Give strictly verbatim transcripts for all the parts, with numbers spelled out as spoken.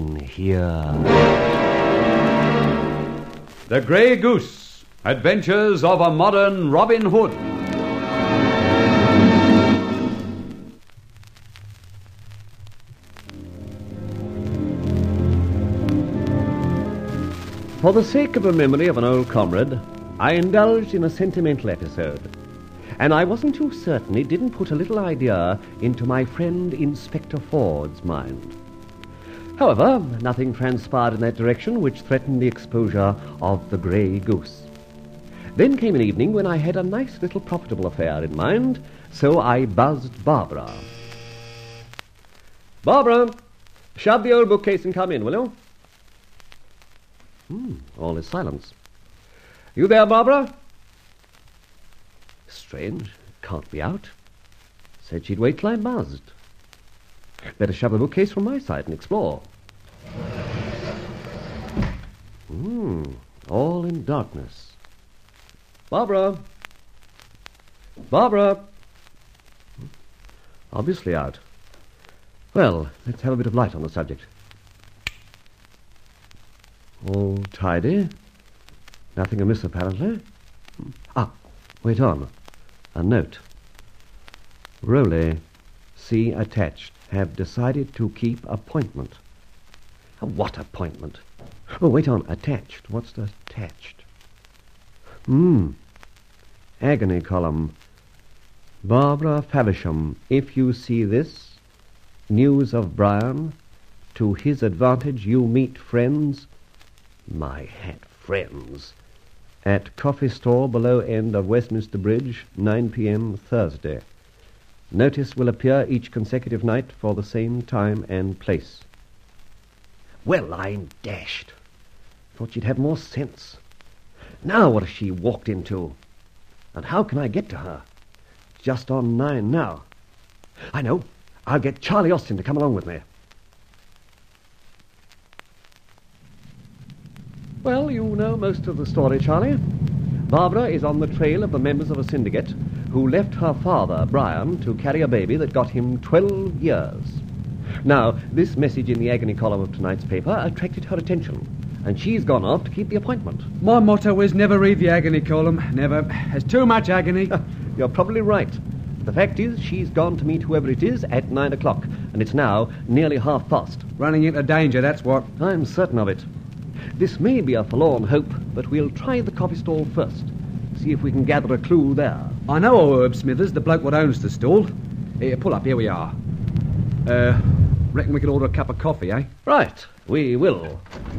in here. The Grey Goose, Adventures of a Modern Robin Hood. For the sake of a memory of an old comrade, I indulged in a sentimental episode. And I wasn't too certain it didn't put a little idea into my friend Inspector Ford's mind. However, nothing transpired in that direction which threatened the exposure of the Grey Goose. Then came an evening when I had a nice little profitable affair in mind, so I buzzed Barbara. Barbara, shove the old bookcase and come in, will you? Hmm, all is silence. You there, Barbara? Strange, can't be out. Said she'd wait till I buzzed. Better shove the bookcase from my side and explore. Hmm, all in darkness. Barbara! Barbara! Obviously out. Well, let's have a bit of light on the subject. All tidy. Nothing amiss, apparently. Ah, wait on. A note. Rowley, see attached. Have decided to keep appointment. What appointment? Oh, wait on. Attached. What's the attached? Hmm. Agony column. Barbara Faversham, if you see this, news of Brian, to his advantage you meet friends. My hat, friends. At coffee store below end of Westminster Bridge, nine p.m. Thursday. Notice will appear each consecutive night for the same time and place. Well, I'm dashed. Thought she'd have more sense. Now what has she walked into? And how can I get to her? Just on nine now. I know. I'll get Charlie Austin to come along with me. Well, you know most of the story, Charlie. Barbara is on the trail of the members of a syndicate who left her father, Brian, to carry a baby that got him twelve years. Now, this message in the agony column of tonight's paper attracted her attention, and she's gone off to keep the appointment. My motto is never read the agony column. Never. There's too much agony. You're probably right. The fact is, she's gone to meet whoever it is at nine o'clock, and it's now nearly half past. Running into danger, that's what. I'm certain of it. This may be a forlorn hope, but we'll try the coffee stall first. See if we can gather a clue there. I know Herb Smithers, the bloke what owns the stall. Here, pull up, here we are. Uh, reckon we could order a cup of coffee, eh? Right, we will.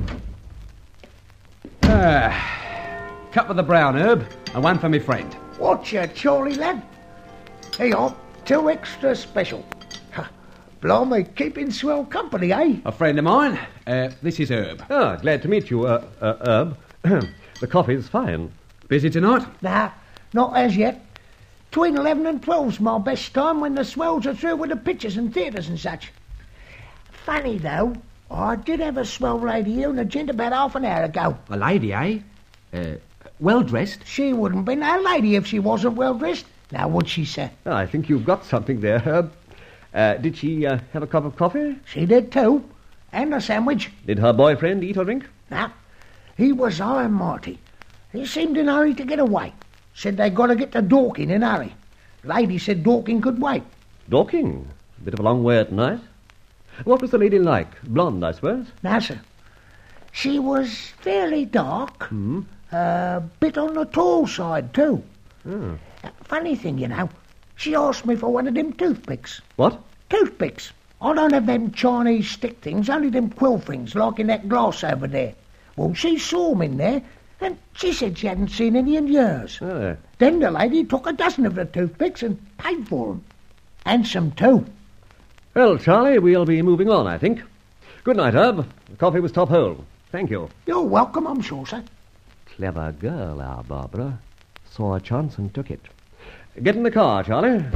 Ah, cup of the brown herb, and one for me friend. What's your Charlie, lad? Hey, on, two extra special. Blimey, keeping swell company, eh? A friend of mine. Uh, this is Herb. Ah, glad to meet you, uh, uh, Herb. The coffee's fine. Busy tonight? Nah, not as yet. Between eleven and twelve's my best time when the swells are through with the pictures and theatres and such. Funny, though, I did have a swell lady here and a gent about half an hour ago. A lady, eh? Uh, well-dressed? She wouldn't be no lady if she wasn't well-dressed. Now, would she, sir? Ah, I think you've got something there, Herb. Uh, did she uh, have a cup of coffee? She did too. And a sandwich. Did her boyfriend eat or drink? Nah. He was high and mighty. He seemed in a hurry to get away. Said they got to get to Dorking in a hurry. Lady said Dorking could wait. Dorking? A bit of a long way at night. What was the lady like? Blonde, I suppose? No, sir. She was fairly dark. Hmm. A uh, bit on the tall side, too. Oh. Uh, funny thing, you know. She asked me for one of them toothpicks. What? Toothpicks. I don't have them Chinese stick things, only them quill things, like in that glass over there. Well, she saw 'em in there, and she said she hadn't seen any in years. Oh. Then the lady took a dozen of the toothpicks and paid for 'em. Handsome, too. Well, Charlie, we'll be moving on, I think. Good night, Herb. The coffee was top hole. Thank you. You're welcome, I'm sure, sir. Clever girl, our Barbara. Saw a chance and took it. Get in the car, Charlie.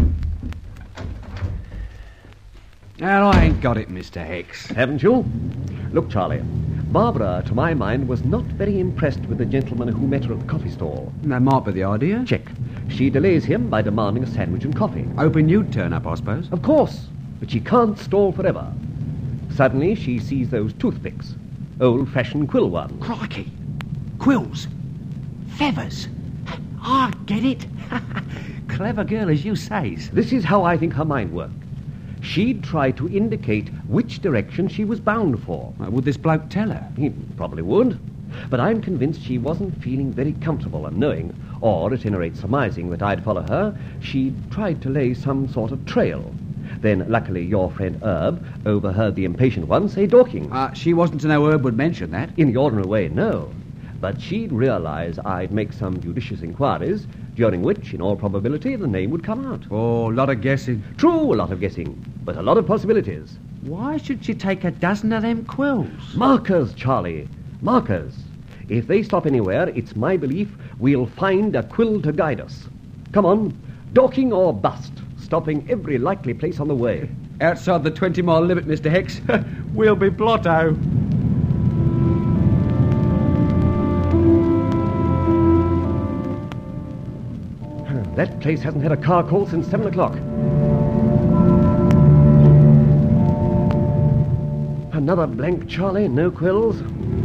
And I ain't got it, Mister Hicks. Haven't you? Look, Charlie, Barbara, to my mind, was not very impressed with the gentleman who met her at the coffee stall. That might be the idea. Check. She delays him by demanding a sandwich and coffee. Hoping you'd turn up, I suppose. Of course, but she can't stall forever. Suddenly she sees those toothpicks. Old-fashioned quill ones. Crikey. Quills. Feathers. I get it. Clever girl, as you says. This is how I think her mind worked. She'd try to indicate which direction she was bound for. Uh, would this bloke tell her? He probably would. But I'm convinced she wasn't feeling very comfortable and knowing, or at any rate surmising that I'd follow her, she'd tried to lay some sort of trail. Then, luckily, your friend Herb overheard the impatient one say Dorking. Uh, she wasn't to know Herb would mention that. In the ordinary way, no. But she'd realise I'd make some judicious inquiries, during which, in all probability, the name would come out. Oh, a lot of guessing. True, a lot of guessing, but a lot of possibilities. Why should she take a dozen of them quills? Markers, Charlie. Markers. If they stop anywhere, it's my belief we'll find a quill to guide us. Come on, Dorking or bust, stopping every likely place on the way. Outside the twenty-mile limit, Mister Hicks. We'll be blotto. That place hasn't had a car call since seven o'clock. Another blank, Charlie. No quills.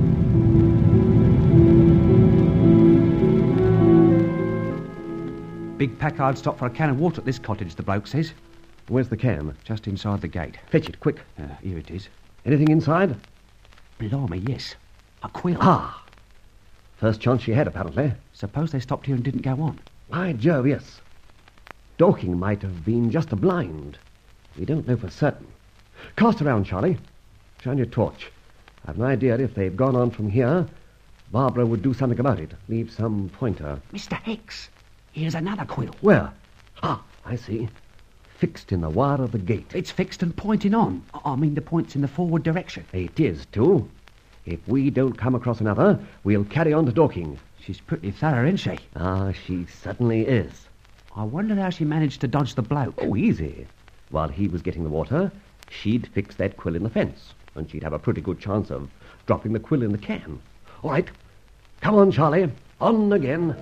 Big Packard stopped for a can of water at this cottage, the bloke says. Where's the can? Just inside the gate. Fetch it, quick. Uh, here it is. Anything inside? Blimey, yes. A quill. Ah! First chance she had, apparently. Suppose they stopped here and didn't go on. By Jove, yes. Dorking might have been just a blind. We don't know for certain. Cast around, Charlie. Shine your torch. I've an idea if they've gone on from here, Barbara would do something about it. Leave some pointer. Mister Hicks, here's another quill. Where? Ah, I see. Fixed in the wire of the gate. It's fixed and pointing on. I mean, the point's in the forward direction. It is, too. If we don't come across another, we'll carry on to Dorking. She's pretty thorough, isn't she? Ah, she certainly is. I wonder how she managed to dodge the bloke. Oh, easy. While he was getting the water, she'd fix that quill in the fence, and she'd have a pretty good chance of dropping the quill in the can. All right. Come on, Charlie. On again.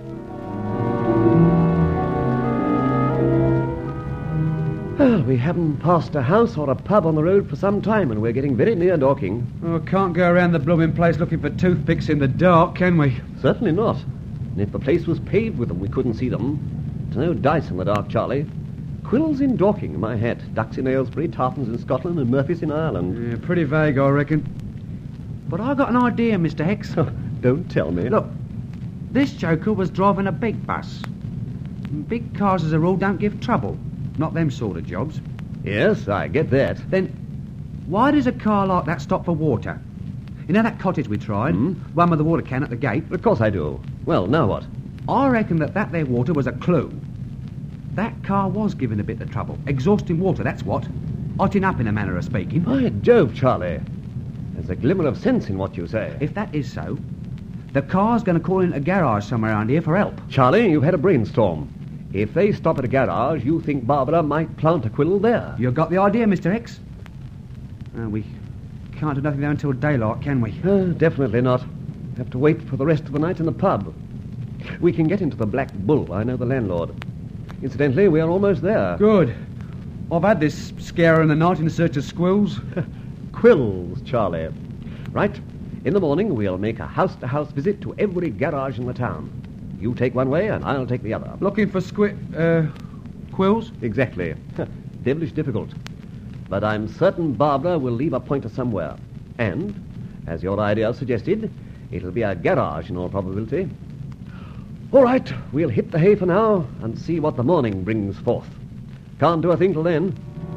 Well, we haven't passed a house or a pub on the road for some time, and we're getting very near Dorking. Oh, can't go around the blooming place looking for toothpicks in the dark, can we? Certainly not. And if the place was paved with them, we couldn't see them. There's no dice in the dark, Charlie. Quills in Dorking, my hat. Ducks in Aylesbury, tartans in Scotland, and Murphys in Ireland. Yeah, pretty vague, I reckon. But I got an idea, Mister Hicks. Don't tell me. Look, this joker was driving a big bus. Big cars, as a rule, don't give trouble. Not them sort of jobs. Yes, I get that. Then, why does a car like that stop for water? You know that cottage we tried? Hmm? One with the water can at the gate? Of course I do. Well, now what? I reckon that that there water was a clue. That car was giving a bit of trouble. Exhausting water, that's what. Hotting up, in a manner of speaking. By Jove, Charlie. There's a glimmer of sense in what you say. If that is so, the car's going to call in a garage somewhere around here for help. Charlie, you've had a brainstorm. If they stop at a garage, you think Barbara might plant a quill there. You got the idea, Mister Hicks? Uh, we can't do nothing there until daylight, can we? Uh, definitely not. Have to wait for the rest of the night in the pub. We can get into the Black Bull. I know the landlord. Incidentally, we are almost there. Good. I've had this scare in the night in search of squills. Quills, Charlie. Right. In the morning, we'll make a house-to-house visit to every garage in the town. You take one way, and I'll take the other. Looking for squid... uh... quills? Exactly. Devilish difficult. But I'm certain Barbara will leave a pointer somewhere. And, as your idea suggested, it'll be a garage in all probability. All right, we'll hit the hay for now and see what the morning brings forth. Can't do a thing till then.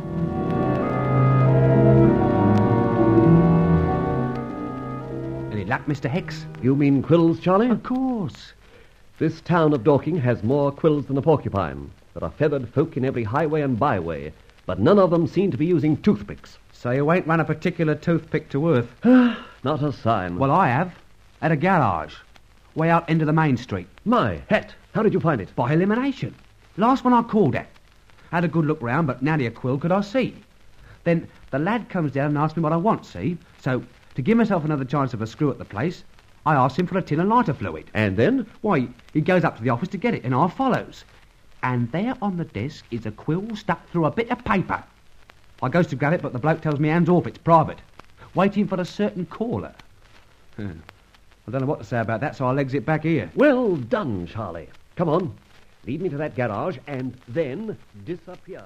Any luck, Mister Hicks? You mean quills, Charlie? Of course. This town of Dorking has more quills than a porcupine. There are feathered folk in every highway and byway, but none of them seem to be using toothpicks. So you ain't run a particular toothpick to earth? Not a sign. Well, I have. At a garage. Way out into the main street. My hat. How did you find it? By elimination. Last one I called at. Had a good look round, but nary a quill could I see. Then the lad comes down and asks me what I want, see? So, to give myself another chance of a screw at the place, I asked him for a tin of lighter fluid. And then? Why, he goes up to the office to get it, and I follows. And there on the desk is a quill stuck through a bit of paper. I goes to grab it, but the bloke tells me hands off, it's private. waiting for a certain caller. Huh. I don't know what to say about that, so I'll exit back here. Well done, Charlie. Come on. Lead me to that garage and then disappear.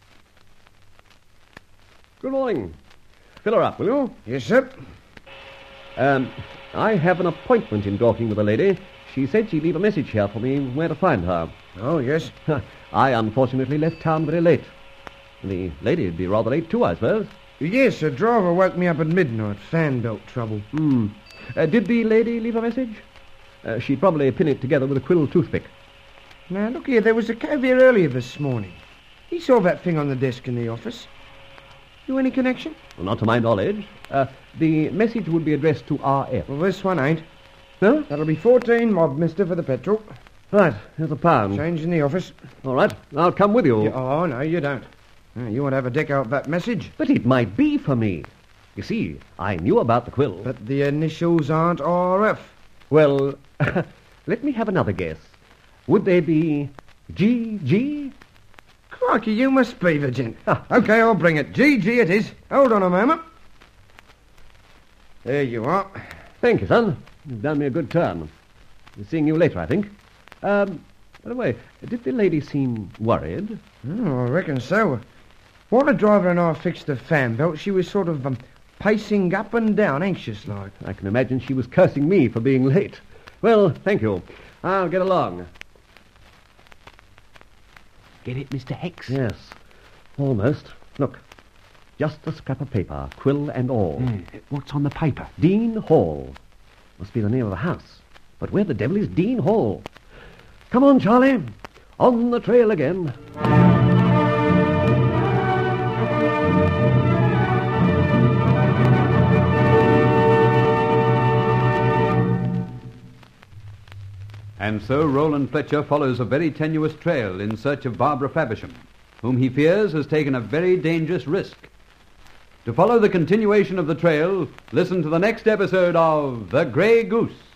Good morning. Fill her up, will you? Yes, sir. Um, I have an appointment in Dorking with a lady. She said she'd leave a message here for me where to find her. Oh, yes. I unfortunately left town very late. The lady'd be rather late too, I suppose. Yes, a driver woke me up at midnight. Fan belt trouble. Hmm. Uh, did the lady leave a message? Uh, she'd probably pin it together with a quill toothpick. Now, look here, there was a cove here earlier this morning. He saw that thing on the desk in the office. You any connection? Well, not to my knowledge. Uh, the message would be addressed to R F. Well, this one ain't. No? That'll be fourteen mob, mister, for the petrol. Right, here's a pound. Change in the office. All right, I'll come with you. Yeah, oh, no, you don't. No, you want to have a deck out that message? But it might be for me. You see, I knew about the quill. But the initials aren't R F. Well, let me have another guess. Would they be G G? Crikey, you must be the gent. OK, I'll bring it. G G it is. Hold on a moment. There you are. Thank you, son. You've done me a good turn. Seeing you later, I think. Um, by the way, did the lady seem worried? Oh, I reckon so. While the driver and I fixed the fan belt, she was sort of um, pacing up and down, anxious-like. I can imagine she was cursing me for being late. Well, thank you. I'll get along. Get it, Mister Hex? Yes, almost. Look, just a scrap of paper, quill and all. Yeah. What's on the paper? Dean Hall. Must be the name of the house. But where the devil is Dean Hall? Come on, Charlie. On the trail again. And so Roland Fletcher follows a very tenuous trail in search of Barbara Faversham, whom he fears has taken a very dangerous risk. To follow the continuation of the trail, listen to the next episode of The Grey Goose.